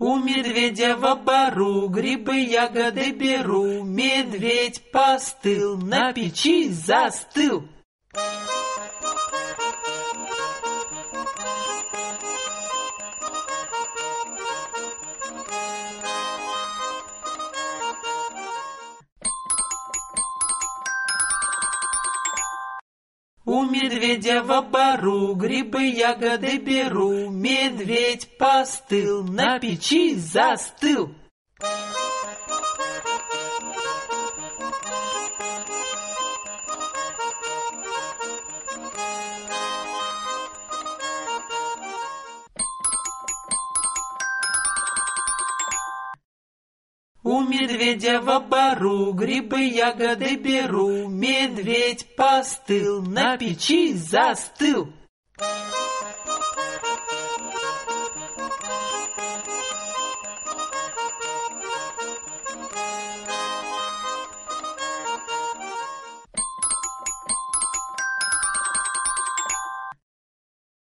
У медведя во бору грибы, ягоды беру. Медведь постыл, на печи застыл. У медведя во бору грибы, ягоды беру. Медведь постыл, на печи застыл. У медведя во бору грибы, ягоды беру. Медведь постыл, на печи застыл.